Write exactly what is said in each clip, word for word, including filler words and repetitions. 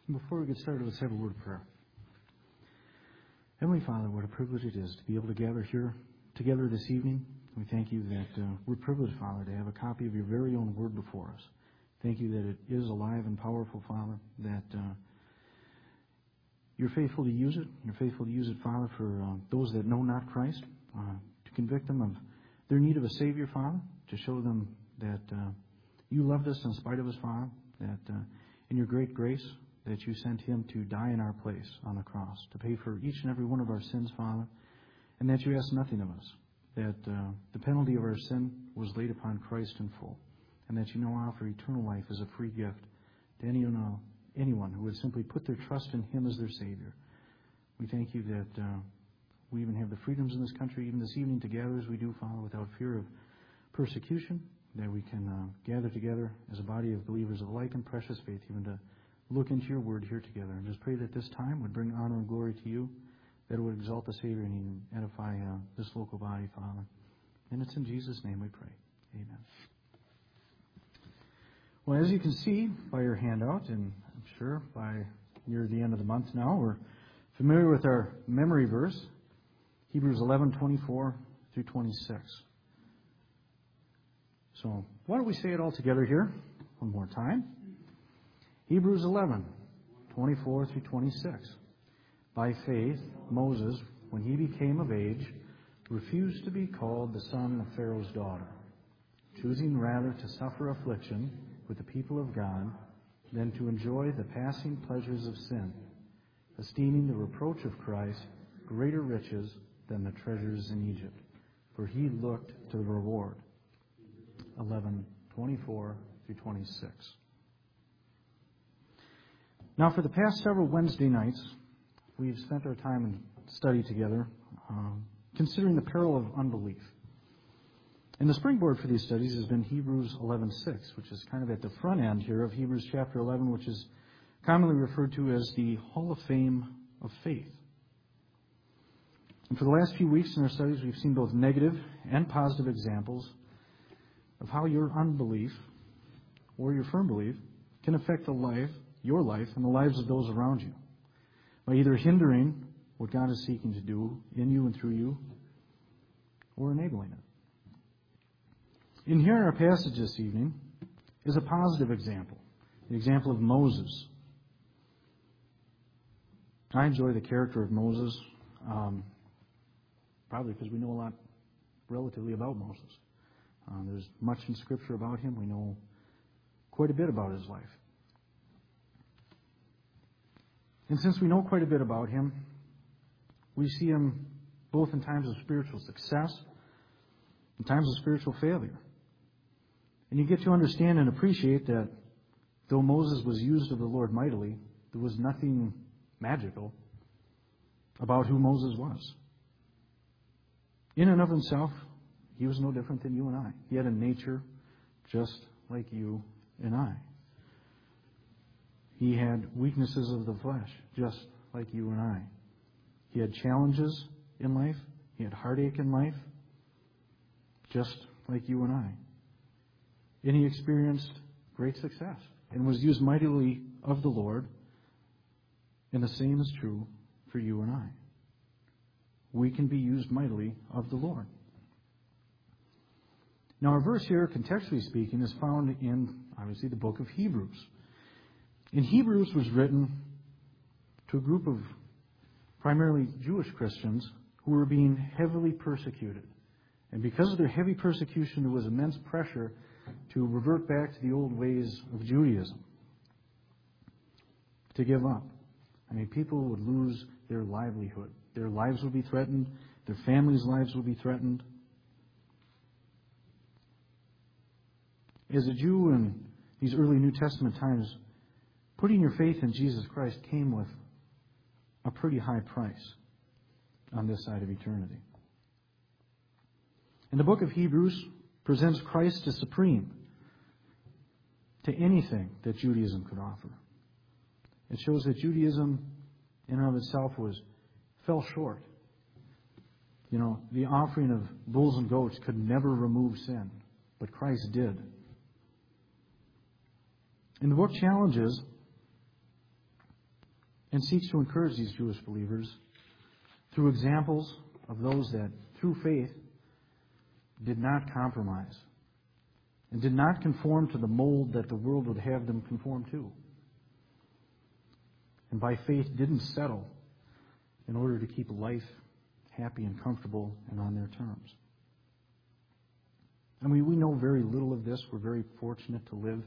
Before we get started, let's have a word of prayer. Heavenly Father, what a privilege it is to be able to gather here together this evening. We thank you that uh, we're privileged, Father, to have a copy of your very own word before us. Thank you that it is alive and powerful, Father, that uh, you're faithful to use it. You're faithful to use it, Father, for uh, those that know not Christ, uh, to convict them of their need of a Savior, Father, to show them that uh, you loved us in spite of us, Father, that uh, in your great grace, that you sent him to die in our place on the cross, to pay for each and every one of our sins, Father, and that you asked nothing of us, that uh, the penalty of our sin was laid upon Christ in full, and that you now offer eternal life as a free gift to anyone, uh, anyone who would simply put their trust in him as their Savior. We thank you that uh, we even have the freedoms in this country, even this evening, to gather as we do, Father, without fear of persecution, that we can uh, gather together as a body of believers of like and precious faith, even to look into your word here together, and just pray that this time would bring honor and glory to you, that it would exalt the Savior and even edify uh, this local body, Father. And it's in Jesus' name we pray. Amen. Well, as you can see by your handout, and I'm sure by near the end of the month now, we're familiar with our memory verse, Hebrews eleven, twenty-four through twenty-six. So why don't we say it all together here one more time? Hebrews eleven, twenty-four through twenty-six. By faith, Moses, when he became of age, refused to be called the son of Pharaoh's daughter, choosing rather to suffer affliction with the people of God than to enjoy the passing pleasures of sin, esteeming the reproach of Christ greater riches than the treasures in Egypt, for he looked to the reward. eleven, twenty-four through twenty-six. Now, for the past several Wednesday nights, we've spent our time in study together, um, considering the peril of unbelief. And the springboard for these studies has been Hebrews eleven six, which is kind of at the front end here of Hebrews chapter eleven, which is commonly referred to as the Hall of Fame of Faith. And for the last few weeks in our studies, we've seen both negative and positive examples of how your unbelief or your firm belief can affect the life your life and the lives of those around you, by either hindering what God is seeking to do in you and through you, or enabling it. In here, our passage this evening is a positive example, the example of Moses. I enjoy the character of Moses, um, probably because we know a lot relatively about Moses. Um, there's much in Scripture about him. We know quite a bit about his life. And since we know quite a bit about him, we see him both in times of spiritual success and times of spiritual failure. And you get to understand and appreciate that though Moses was used of the Lord mightily, there was nothing magical about who Moses was. In and of himself, he was no different than you and I. He had a nature just like you and I. He had weaknesses of the flesh, just like you and I. He had challenges in life. He had heartache in life, just like you and I. And he experienced great success and was used mightily of the Lord. And the same is true for you and I. We can be used mightily of the Lord. Now, our verse here, contextually speaking, is found in, obviously, the book of Hebrews. And Hebrews was written to a group of primarily Jewish Christians who were being heavily persecuted. And because of their heavy persecution, there was immense pressure to revert back to the old ways of Judaism, to give up. I mean, people would lose their livelihood. Their lives would be threatened. Their families' lives would be threatened. As a Jew in these early New Testament times, putting your faith in Jesus Christ came with a pretty high price on this side of eternity. And the book of Hebrews presents Christ as supreme to anything that Judaism could offer. It shows that Judaism in and of itself was fell short. You know, the offering of bulls and goats could never remove sin, but Christ did. And the book challenges and seeks to encourage these Jewish believers through examples of those that, through faith, did not compromise and did not conform to the mold that the world would have them conform to. And by faith didn't settle in order to keep life happy and comfortable and on their terms. I mean, we know very little of this. We're very fortunate to live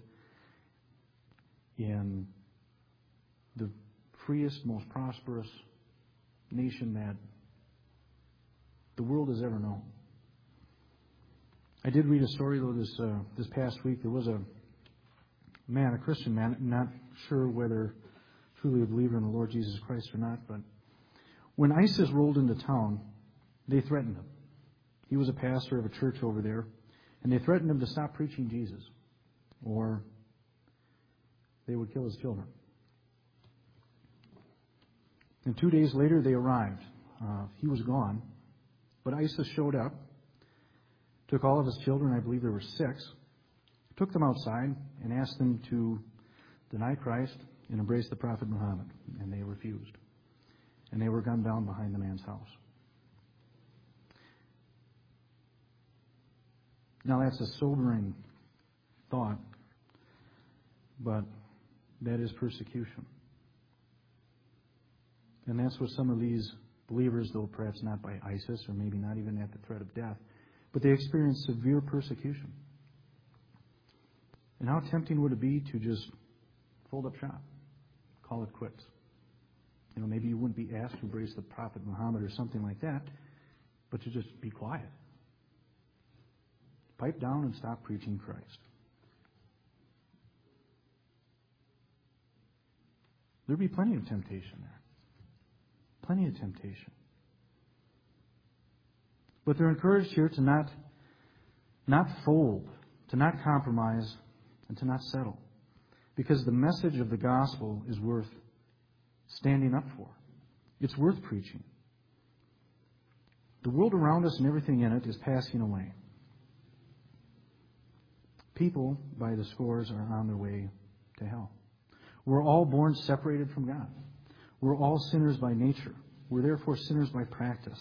in the freest, most prosperous nation that the world has ever known. I did read a story, though, this uh, this past week. There was a man, a Christian man, not sure whether truly a believer in the Lord Jesus Christ or not, but when ISIS rolled into town, they threatened him. He was a pastor of a church over there, and they threatened him to stop preaching Jesus, or they would kill his children. And two days later, they arrived. Uh, he was gone, but ISIS showed up, took all of his children, I believe there were six, took them outside and asked them to deny Christ and embrace the Prophet Muhammad, and they refused. And they were gunned down behind the man's house. Now that's a sobering thought, but that is persecution. And that's what some of these believers, though perhaps not by ISIS or maybe not even at the threat of death, but they experience severe persecution. And how tempting would it be to just fold up shop, call it quits? You know, maybe you wouldn't be asked to embrace the Prophet Muhammad or something like that, but to just be quiet. Pipe down and stop preaching Christ. There'd be plenty of temptation there. Plenty of temptation. But they're encouraged here to not, not fold, to not compromise, and to not settle. Because the message of the gospel is worth standing up for. It's worth preaching. The world around us and everything in it is passing away. People, by the scores, are on their way to hell. We're all born separated from God. We're all sinners by nature. We're therefore sinners by practice.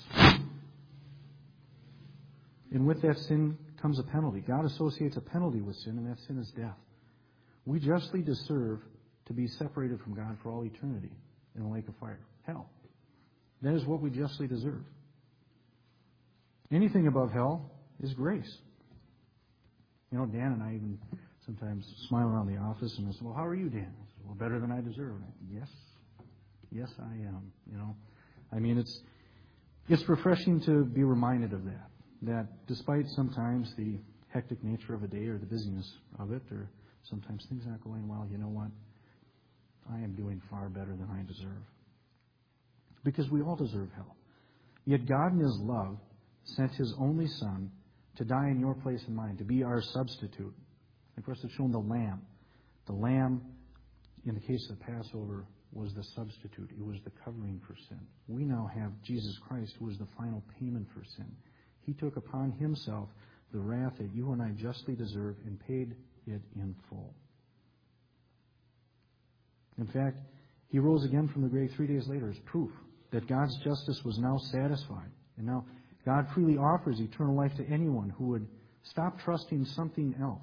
And with that sin comes a penalty. God associates a penalty with sin, and that sin is death. We justly deserve to be separated from God for all eternity in a lake of fire. Hell. That is what we justly deserve. Anything above hell is grace. You know, Dan and I even sometimes smile around the office and I say, well, how are you, Dan? I say, well, better than I deserve. And I, yes, yes, I am. You know, I mean, it's it's refreshing to be reminded of that. That despite sometimes the hectic nature of a day or the busyness of it, or sometimes things aren't going well, you know what? I am doing far better than I deserve. Because we all deserve hell. Yet God in His love sent His only Son to die in your place and mine, to be our substitute. Of course, it's shown the Lamb. The Lamb, in the case of the Passover, was the substitute. It was the covering for sin. We now have Jesus Christ, who is the final payment for sin. He took upon Himself the wrath that you and I justly deserve and paid it in full. In fact, He rose again from the grave three days later as proof that God's justice was now satisfied. And now God freely offers eternal life to anyone who would stop trusting something else.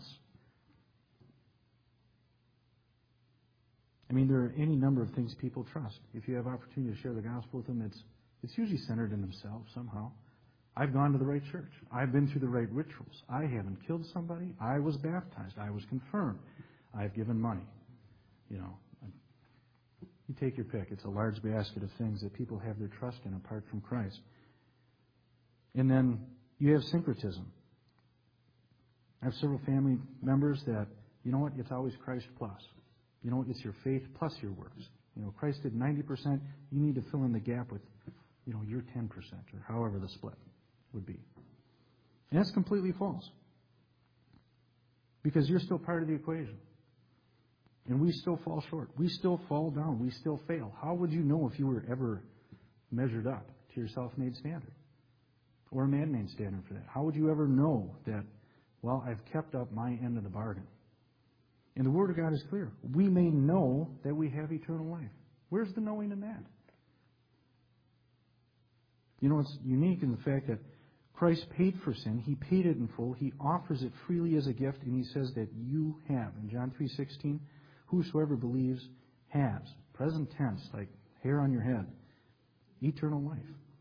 I mean, there are any number of things people trust. If you have opportunity to share the gospel with them, it's it's usually centered in themselves somehow. I've gone to the right church. I've been through the right rituals. I haven't killed somebody. I was baptized. I was confirmed. I've given money. You know, you take your pick. It's a large basket of things that people have their trust in apart from Christ. And then you have syncretism. I have several family members that, you know what, it's always Christ plus. You know what, it's your faith plus your works. You know, Christ did ninety percent. You need to fill in the gap with, you know, your ten percent or however the split would be. And that's completely false. Because you're still part of the equation. And we still fall short. We still fall down. We still fail. How would you know if you were ever measured up to your self-made standard? Or a man-made standard for that? How would you ever know that, well, I've kept up my end of the bargain? And the Word of God is clear. We may know that we have eternal life. Where's the knowing in that? You know, it's unique in the fact that Christ paid for sin. He paid it in full. He offers it freely as a gift, and He says that you have. In John three sixteen, whosoever believes has. Present tense, like hair on your head. Eternal life.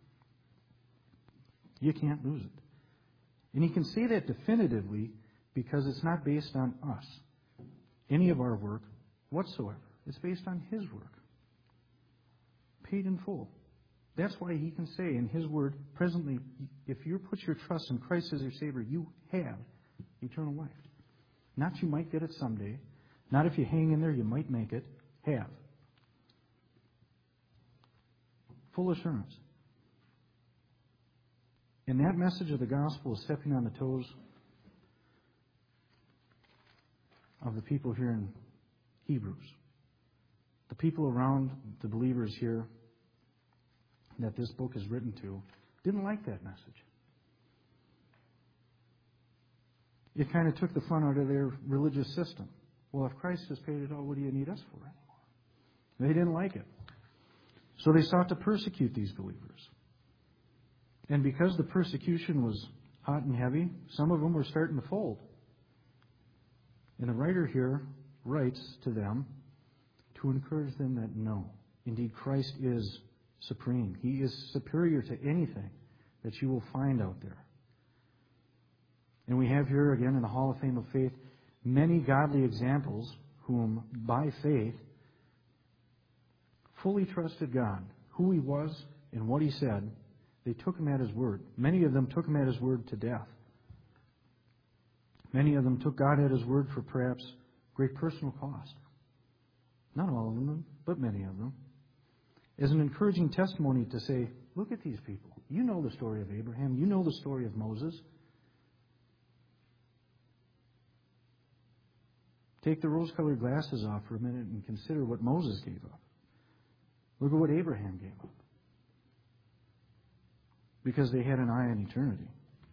You can't lose it. And He can say that definitively because it's not based on us, any of our work whatsoever. It's based on His work. Paid in full. That's why He can say in His Word, presently, if you put your trust in Christ as your Savior, you have eternal life. Not you might get it someday. Not if you hang in there, you might make it. Have. Full assurance. And that message of the gospel is stepping on the toes of the people here in Hebrews. The people around the believers here that this book is written to didn't like that message. It kind of took the fun out of their religious system. Well, if Christ has paid it all, what do you need us for anymore? They didn't like it. So they sought to persecute these believers. And because the persecution was hot and heavy, some of them were starting to fold. And the writer here writes to them to encourage them that no, indeed Christ is supreme. He is superior to anything that you will find out there. And we have here again in the Hall of Fame of Faith many godly examples whom by faith fully trusted God, who He was and what He said. They took Him at His word. Many of them took Him at His word to death. Many of them took God at His word for perhaps great personal cost. Not all of them, but many of them. As an encouraging testimony to say, look at these people. You know the story of Abraham. You know the story of Moses. Take the rose-colored glasses off for a minute and consider what Moses gave up. Look at what Abraham gave up. Because they had an eye on eternity.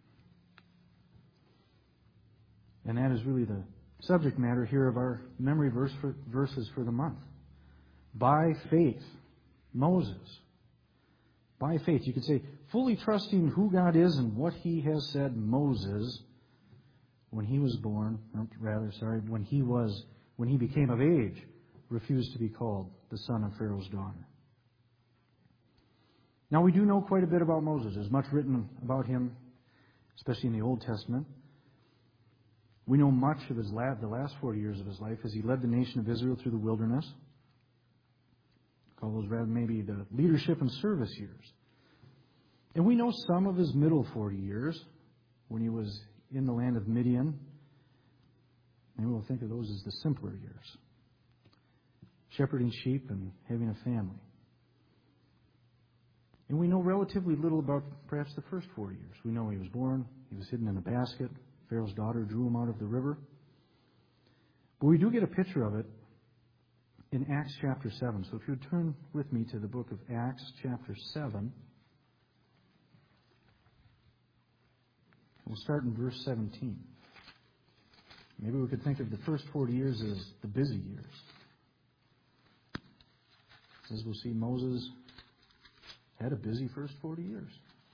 And that is really the subject matter here of our memory verse for, verses for the month. By faith, Moses. By faith, you could say, fully trusting who God is and what He has said, Moses, when he was born, or rather, sorry, when he was, when he became of age, refused to be called the son of Pharaoh's daughter. Now, we do know quite a bit about Moses. There's much written about him, especially in the Old Testament. We know much of his la- the last forty years of his life as he led the nation of Israel through the wilderness. Call those rather maybe the leadership and service years. And we know some of his middle forty years when he was in the land of Midian. Maybe we'll think of those as the simpler years. Shepherding sheep and having a family. And we know relatively little about perhaps the first forty years. We know he was born, he was hidden in a basket, Pharaoh's daughter drew him out of the river. But we do get a picture of it in Acts chapter seven. So if you would turn with me to the book of Acts chapter seven. We'll start in verse seventeen. Maybe we could think of the first forty years as the busy years. As we'll see, Moses had a busy first forty years.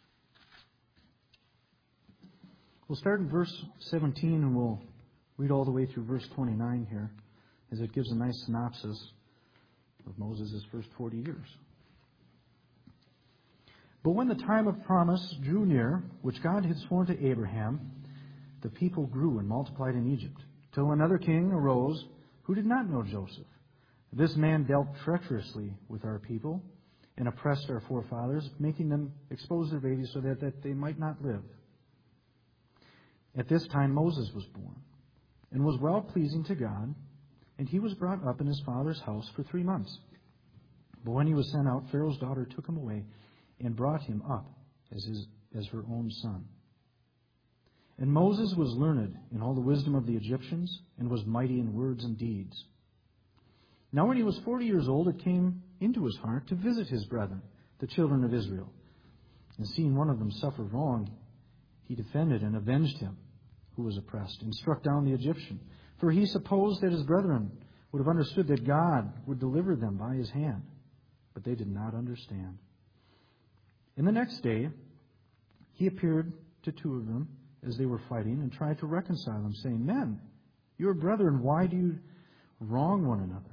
We'll start in verse seventeen and we'll read all the way through verse twenty-nine here, as it gives a nice synopsis of Moses' first forty years. But when the time of promise drew near, which God had sworn to Abraham, the people grew and multiplied in Egypt, till another king arose who did not know Joseph. This man dealt treacherously with our people and oppressed our forefathers, making them expose their babies so that, that they might not live. At this time Moses was born, and was well-pleasing to God, and he was brought up in his father's house for three months. But when he was sent out, Pharaoh's daughter took him away and brought him up as his as her own son. And Moses was learned in all the wisdom of the Egyptians, and was mighty in words and deeds. Now when he was forty years old, it came into his heart to visit his brethren, the children of Israel. And seeing one of them suffer wrong, he defended and avenged him who was oppressed, and struck down the Egyptian. For he supposed that his brethren would have understood that God would deliver them by his hand. but they did not understand. And the next day, he appeared to two of them as they were fighting and tried to reconcile them, saying, Men, you are brethren, why do you wrong one another?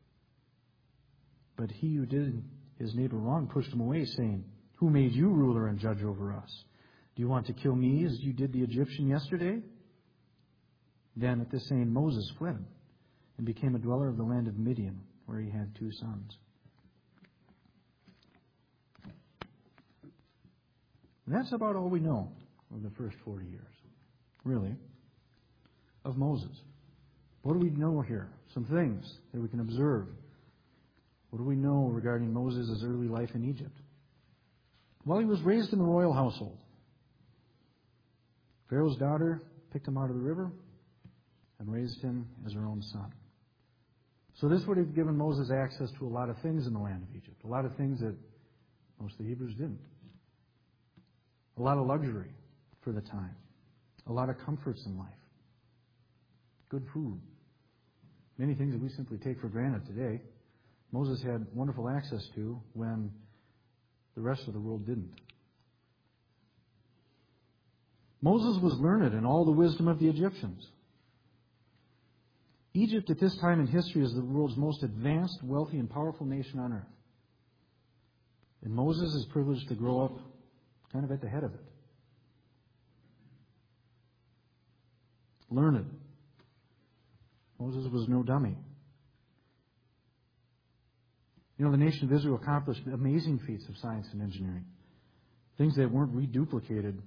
But he who did his neighbor wrong pushed him away, saying, Who made you ruler and judge over us? Do you want to kill me as you did the Egyptian yesterday? Then at this saying Moses fled and became a dweller of the land of Midian, where he had two sons. And that's about all we know of the first forty years, really, of Moses. What do we know here? Some things that we can observe. What do we know regarding Moses' early life in Egypt? Well, he was raised in the royal household. Pharaoh's daughter picked him out of the river and raised him as her own son. So this would have given Moses access to a lot of things in the land of Egypt, a lot of things that most of the Hebrews didn't. A lot of luxury for the time, a lot of comforts in life, good food, many things that we simply take for granted today. Moses had wonderful access to when the rest of the world didn't. Moses was learned in all the wisdom of the Egyptians. Egypt at this time in history is the world's most advanced, wealthy, and powerful nation on earth. And Moses is privileged to grow up kind of at the head of it. Learned. Moses was no dummy. You know, the nation of Israel accomplished amazing feats of science and engineering. Things that weren't reduplicated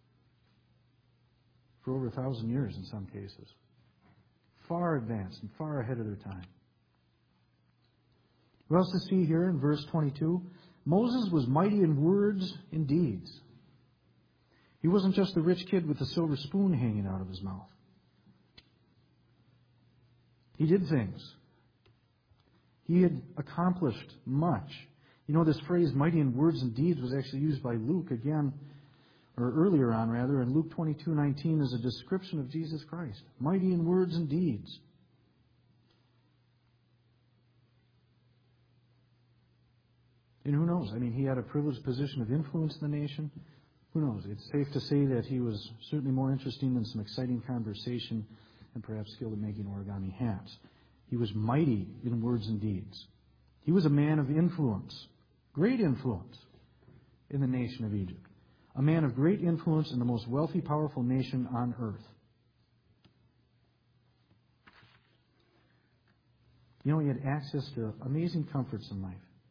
for over a thousand years in some cases. Far advanced and far ahead of their time. We also see here in verse twenty-two, Moses was mighty in words and deeds. He wasn't just the rich kid with the silver spoon hanging out of his mouth. He did things. He had accomplished much. You know, this phrase, mighty in words and deeds, was actually used by Luke again, or earlier on rather, in Luke twenty-two nineteen as a description of Jesus Christ. Mighty in words and deeds. And who knows? I mean, he had a privileged position of influence in the nation. Who knows? It's safe to say that he was certainly more interesting than some exciting conversation and perhaps skilled at making origami hats. He was mighty in words and deeds. He was a man of influence, great influence in the nation of Egypt. A man of great influence in the most wealthy, powerful nation on earth. You know, he had access to amazing comforts in life.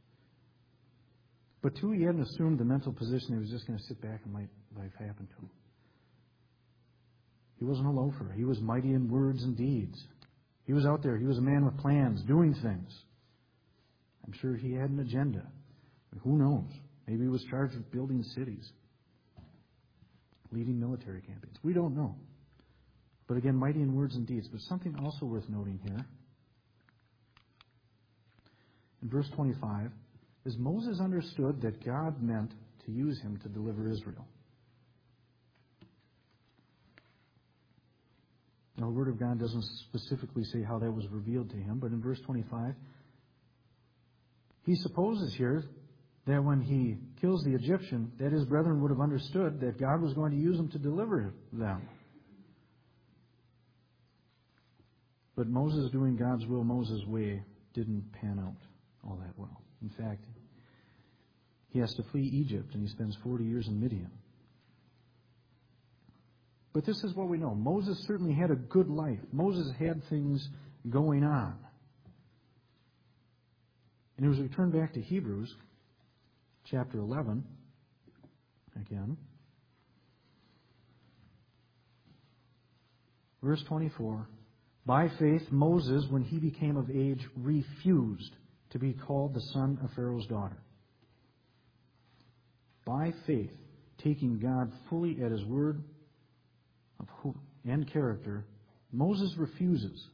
But too, he hadn't assumed the mental position he was just going to sit back and let life happen to him. He wasn't a loafer. He was mighty in words and deeds. He was out there. He was a man with plans, doing things. I'm sure he had an agenda. Who knows? Maybe he was charged with building cities, leading military campaigns. We don't know. But again, mighty in words and deeds. But something also worth noting here. In verse twenty-five, is Moses understood that God meant to use him to deliver Israel. Now, the Word of God doesn't specifically say how that was revealed to him, but in verse twenty-five, he supposes here that when he kills the Egyptian, that his brethren would have understood that God was going to use him to deliver them. But Moses doing God's will Moses' way didn't pan out all that well. In fact, he has to flee Egypt, and he spends forty years in Midian. But this is what we know. Moses certainly had a good life. Moses had things going on. And as we turn back to Hebrews, chapter eleven, again, verse twenty-four, by faith Moses, when he became of age, refused to be called the son of Pharaoh's daughter. By faith, taking God fully at his word of who, and character, Moses refuses.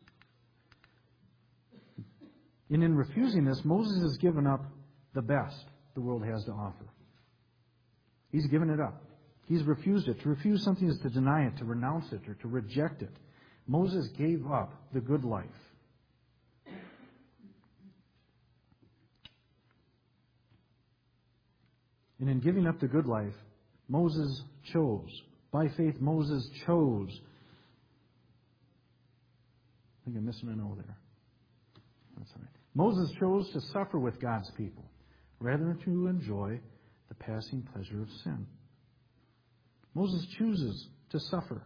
And in refusing this, Moses has given up the best the world has to offer. He's given it up. He's refused it. To refuse something is to deny it, to renounce it, or to reject it. Moses gave up the good life. And in giving up the good life, Moses chose. By faith, Moses chose. I think I'm missing an O there. That's all right. Moses chose to suffer with God's people rather than to enjoy the passing pleasure of sin. Moses chooses to suffer.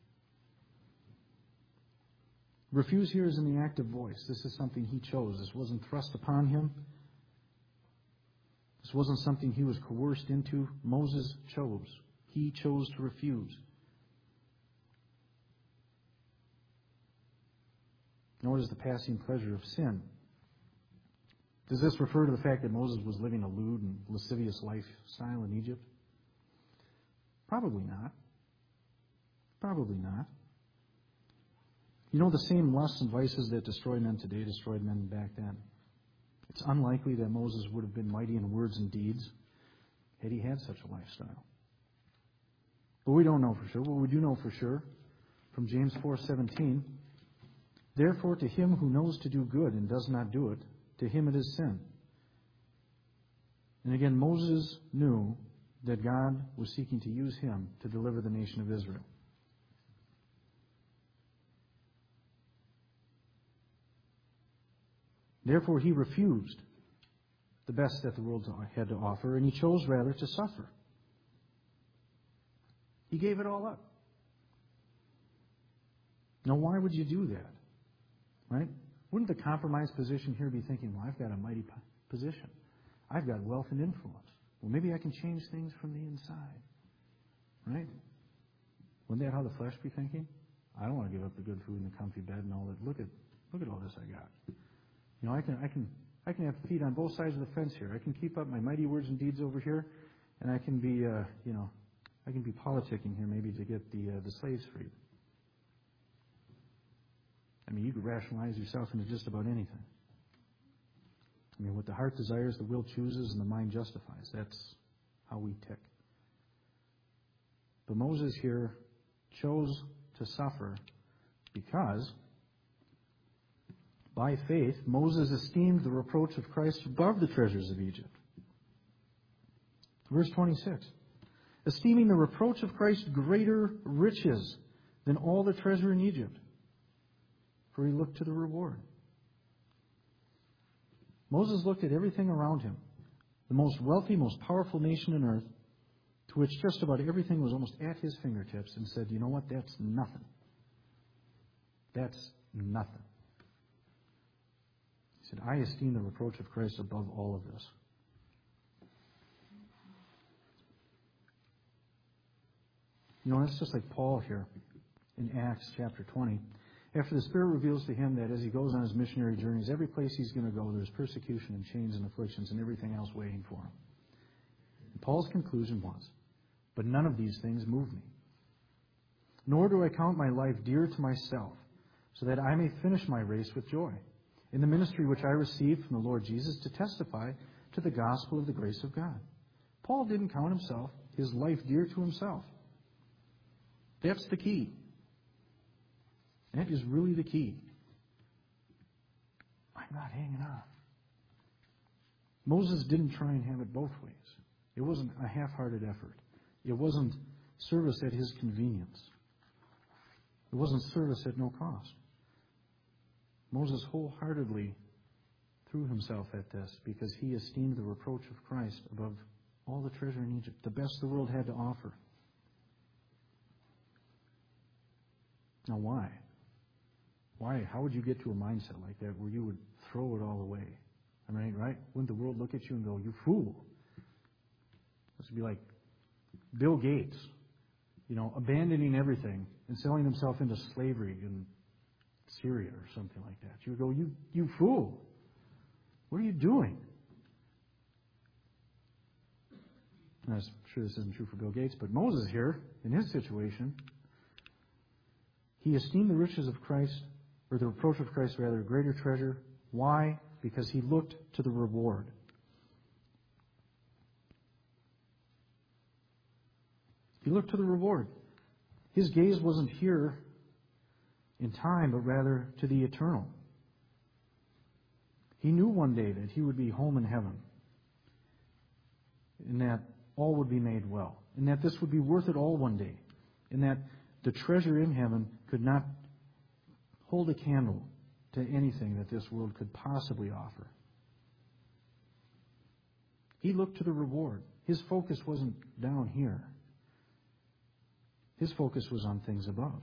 Refuse here is in the active voice. This is something he chose. This wasn't thrust upon him. This wasn't something he was coerced into. Moses chose. He chose to refuse. Nor is the passing pleasure of sin. Does this refer to the fact that Moses was living a lewd and lascivious lifestyle in Egypt? Probably not. Probably not. You know, the same lusts and vices that destroy men today destroyed men back then. It's unlikely that Moses would have been mighty in words and deeds had he had such a lifestyle. But we don't know for sure. What we do know for sure from James four seventeen, therefore to him who knows to do good and does not do it, to him it is sin. And again, Moses knew that God was seeking to use him to deliver the nation of Israel. Therefore, he refused the best that the world had to offer, and he chose rather to suffer. He gave it all up. Now, why would you do that? Right? Wouldn't the compromised position here be thinking, well, I've got a mighty position. I've got wealth and influence. Well, maybe I can change things from the inside. Right? Wouldn't that how the flesh be thinking? I don't want to give up the good food and the comfy bed and all that. Look at look at all this I got. You know, I can I can I can have feet on both sides of the fence here. I can keep up my mighty words and deeds over here, and I can be uh, you know, I can be politicking here maybe to get the uh, the slaves freed. I mean, you could rationalize yourself into just about anything. I mean, what the heart desires, the will chooses, and the mind justifies. That's how we tick. But Moses here chose to suffer because, by faith, Moses esteemed the reproach of Christ above the treasures of Egypt. Verse twenty-six. Esteeming the reproach of Christ greater riches than all the treasure in Egypt, for he looked to the reward. Moses looked at everything around him, the most wealthy, most powerful nation on earth, to which just about everything was almost at his fingertips, and said, you know what, that's nothing. That's nothing. He said, I esteem the reproach of Christ above all of this. You know, it's just like Paul here in Acts chapter twenty. After the Spirit reveals to him that as he goes on his missionary journeys, every place he's going to go, there's persecution and chains and afflictions and everything else waiting for him. And Paul's conclusion was, but none of these things move me. Nor do I count my life dear to myself, so that I may finish my race with joy, in the ministry which I received from the Lord Jesus to testify to the gospel of the grace of God. Paul didn't count himself, his life dear to himself. That's the key. That is really the key. I'm not hanging on. Moses didn't try and have it both ways. It wasn't a half-hearted effort. It wasn't service at his convenience. It wasn't service at no cost. Moses wholeheartedly threw himself at this because he esteemed the reproach of Christ above all the treasure in Egypt, the best the world had to offer. Now, why? Why? How would you get to a mindset like that where you would throw it all away? I mean, right? Wouldn't the world look at you and go, you fool? This would be like Bill Gates, you know, abandoning everything and selling himself into slavery in Syria or something like that. You would go, you, you fool. What are you doing? And I'm sure this isn't true for Bill Gates, but Moses here, in his situation, he esteemed the riches of Christ, or the reproach of Christ rather, a greater treasure. Why? Because he looked to the reward. He looked to the reward. His gaze wasn't here in time, but rather to the eternal. He knew one day that he would be home in heaven, and that all would be made well, and that this would be worth it all one day, and that the treasure in heaven could not hold a candle to anything that this world could possibly offer. He looked to the reward. His focus wasn't down here. His focus was on things above.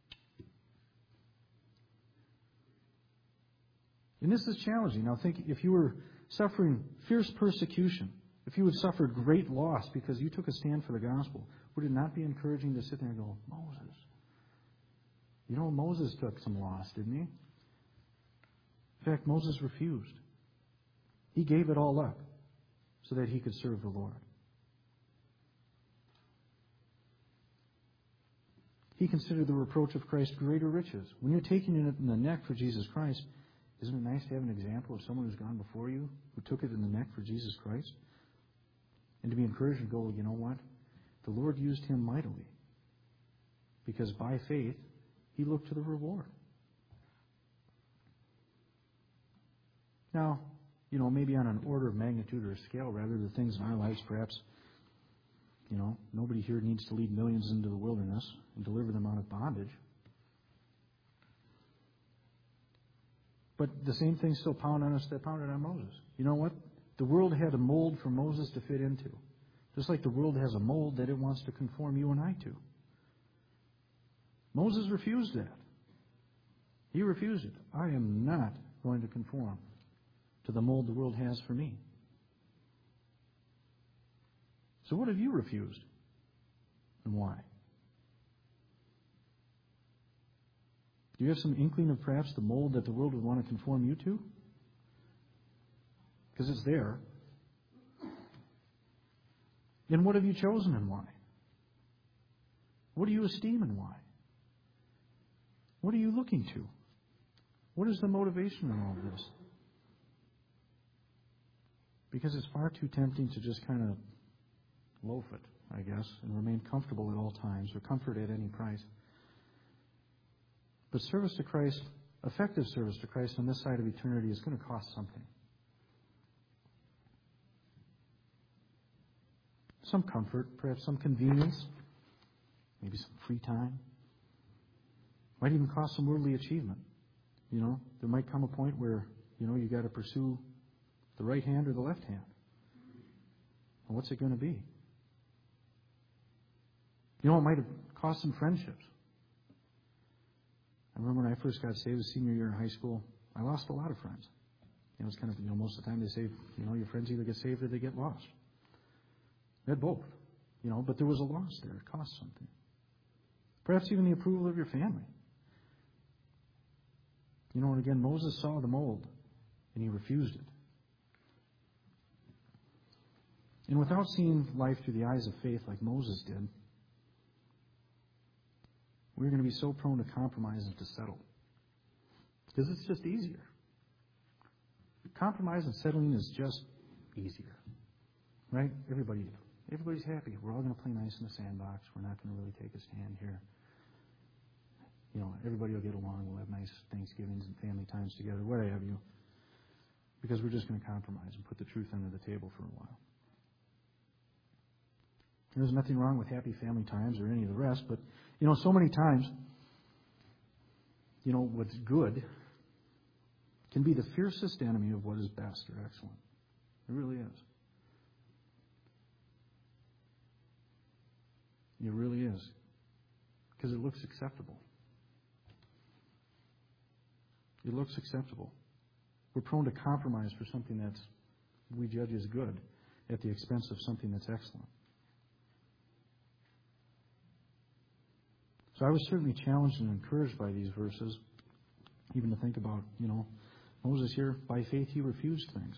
And this is challenging. Now think, if you were suffering fierce persecution, if you had suffered great loss because you took a stand for the gospel, would it not be encouraging to sit there and go, Moses? You know, Moses took some loss, didn't he? In fact, Moses refused. He gave it all up so that he could serve the Lord. He considered the reproach of Christ greater riches. When you're taking it in the neck for Jesus Christ, isn't it nice to have an example of someone who's gone before you, who took it in the neck for Jesus Christ? And to be encouraged and go, you know what? The Lord used him mightily. Because by faith, he looked to the reward. Now, you know, maybe on an order of magnitude or a scale, rather, the things in our lives, perhaps, you know, nobody here needs to lead millions into the wilderness and deliver them out of bondage. But the same thing still pounded on us that pounded on Moses. You know what? The world had a mold for Moses to fit into. Just like the world has a mold that it wants to conform you and I to. Moses refused that. He refused it. I am not going to conform to the mold the world has for me. So what have you refused? And why? Do you have some inkling of perhaps the mold that the world would want to conform you to? Because it's there. Then what have you chosen and why? What do you esteem and why? What are you looking to? What is the motivation in all of this? Because it's far too tempting to just kind of loaf it, I guess, and remain comfortable at all times, or comfort at any price. But service to Christ, effective service to Christ on this side of eternity is going to cost something. Some comfort, perhaps some convenience, maybe some free time. Might even cost some worldly achievement. You know, there might come a point where, you know, you got to pursue the right hand or the left hand. And what's it going to be? You know, it might have cost some friendships. I remember when I first got saved, senior year in high school, I lost a lot of friends. You know, it's kind of, you know, most of the time they say, you know, your friends either get saved or they get lost. They had both, you know, but there was a loss there. It cost something. Perhaps even the approval of your family. You know, and again, Moses saw the mold, and he refused it. And without seeing life through the eyes of faith like Moses did, we're going to be so prone to compromise and to settle. Because it's just easier. Compromise and settling is just easier. Right? Everybody, everybody's happy. We're all going to play nice in the sandbox. We're not going to really take a stand here. You know, everybody will get along. We'll have nice Thanksgivings and family times together, what have you. Because we're just going to compromise and put the truth under the table for a while. There's nothing wrong with happy family times or any of the rest, but, you know, so many times, you know, what's good can be the fiercest enemy of what is best or excellent. It really is. It really is. Because it looks acceptable. It looks acceptable. We're prone to compromise for something that we judge as good at the expense of something that's excellent. So I was certainly challenged and encouraged by these verses, even to think about, you know, Moses here, by faith he refused things.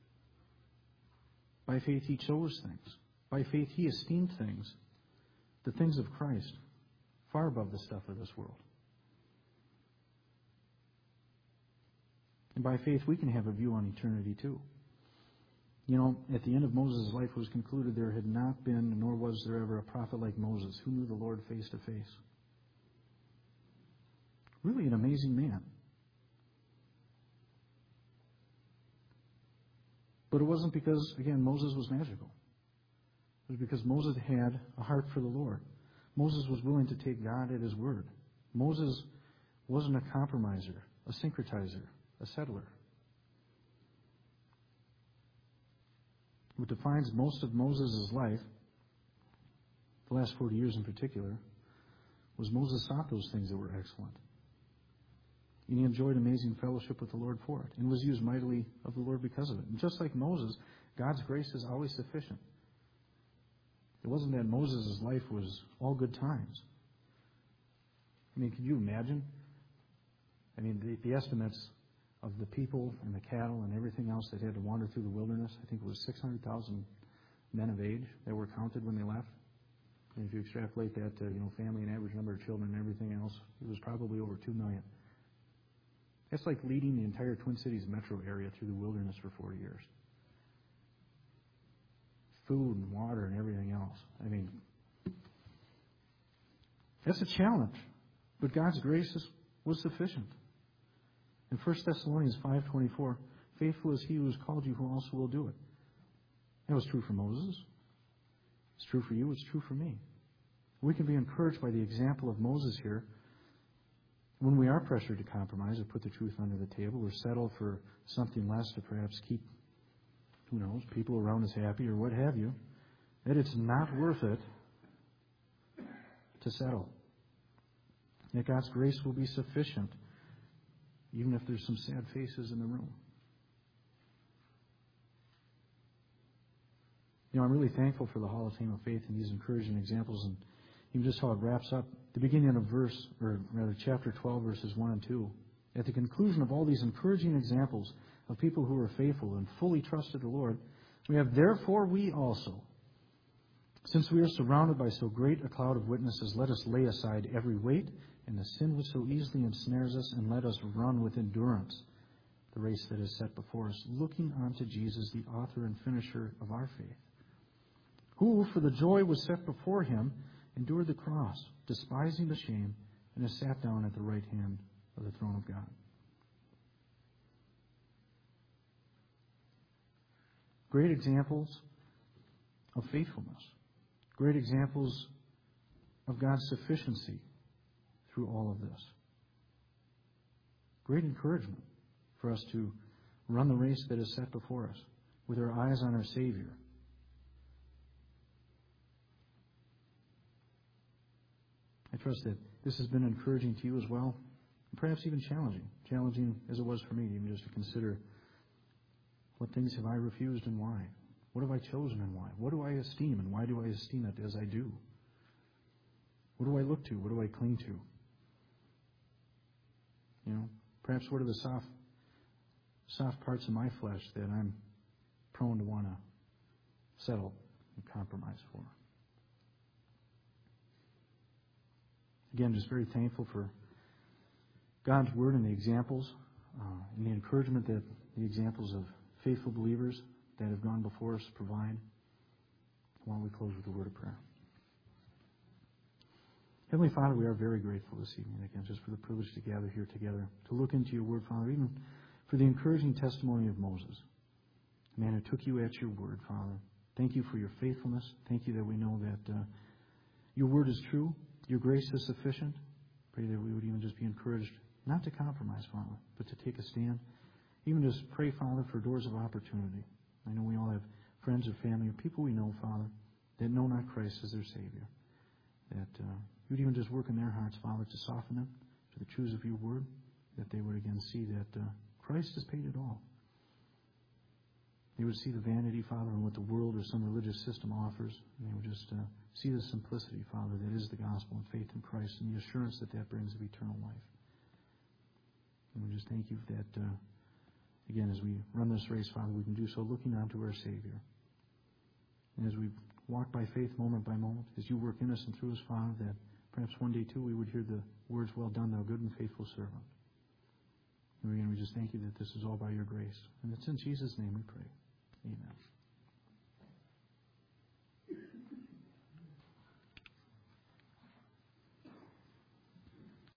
By faith he chose things. By faith he esteemed things, the things of Christ, far above the stuff of this world. And by faith we can have a view on eternity too. You know, at the end of Moses' life was concluded there had not been, nor was there ever a prophet like Moses who knew the Lord face to face. Really an amazing man. But it wasn't because, again, Moses was magical. was because Moses had a heart for the Lord. Moses was willing to take God at His word. Moses wasn't a compromiser, a syncretizer, a settler. What defines most of Moses' life, the last forty years in particular, was Moses sought those things that were excellent. And he enjoyed amazing fellowship with the Lord for it, and was used mightily of the Lord because of it. And just like Moses, God's grace is always sufficient. It wasn't that Moses' life was all good times. I mean, can you imagine? I mean, the, the estimates of the people and the cattle and everything else that had to wander through the wilderness, I think it was six hundred thousand men of age that were counted when they left. And if you extrapolate that to, you know, family and average number of children and everything else, it was probably over two million. That's like leading the entire Twin Cities metro area through the wilderness for forty years. Food and water and everything else. I mean, that's a challenge. But God's grace is, was sufficient. In First Thessalonians five twenty-four, faithful is He who has called you, who also will do it. That was true for Moses. It's true for you. It's true for me. We can be encouraged by the example of Moses here. When we are pressured to compromise or put the truth under the table or settle for something less to perhaps keep, who knows, people around us happy or what have you, that it's not worth it to settle. That God's grace will be sufficient, even if there's some sad faces in the room. You know, I'm really thankful for the Hall of Fame of Faith and these encouraging examples, and even just how it wraps up. The beginning of verse, or rather chapter twelve, verses one and two. At the conclusion of all these encouraging examples of people who were faithful and fully trusted the Lord, we have, therefore we also, since we are surrounded by so great a cloud of witnesses, let us lay aside every weight and the sin which so easily ensnares us, and let us run with endurance the race that is set before us, looking unto Jesus, the author and finisher of our faith, who, for the joy was set before Him, endured the cross, despising the shame, and has sat down at the right hand of the throne of God. Great examples of faithfulness. Great examples of God's sufficiency through all of this. Great encouragement for us to run the race that is set before us with our eyes on our Savior. I trust that this has been encouraging to you as well, and perhaps even challenging. Challenging as it was for me, even just to consider, what things have I refused and why? What have I chosen and why? What do I esteem and why do I esteem it as I do? What do I look to? What do I cling to? You know, perhaps what are the soft, soft parts of my flesh that I'm prone to want to settle and compromise for? Again, just very thankful for God's Word and the examples uh, and the encouragement that the examples of faithful believers that have gone before us provide. Why don't we close with a word of prayer? Heavenly Father, we are very grateful this evening, again, just for the privilege to gather here together, to look into your Word, Father, even for the encouraging testimony of Moses. Man, who took you at your word, Father. Thank you for your faithfulness. Thank you that we know that uh, your Word is true. Your grace is sufficient. Pray that we would even just be encouraged not to compromise, Father, but to take a stand. Even just pray, Father, for doors of opportunity. I know we all have friends or family or people we know, Father, that know not Christ as their Savior. That uh, you would even just work in their hearts, Father, to soften them to the truths of your Word, that they would again see that uh, Christ has paid it all. They would see the vanity, Father, in what the world or some religious system offers, and they would just uh, see the simplicity, Father, that is the gospel and faith in Christ, and the assurance that that brings of eternal life. And we just thank you that, uh, again, as we run this race, Father, we can do so looking unto our Savior. And as we walk by faith moment by moment, as you work in us and through us, Father, that perhaps one day, too, we would hear the words, well done, thou good and faithful servant. And again, we just thank you that this is all by your grace. And it's in Jesus' name we pray. Amen.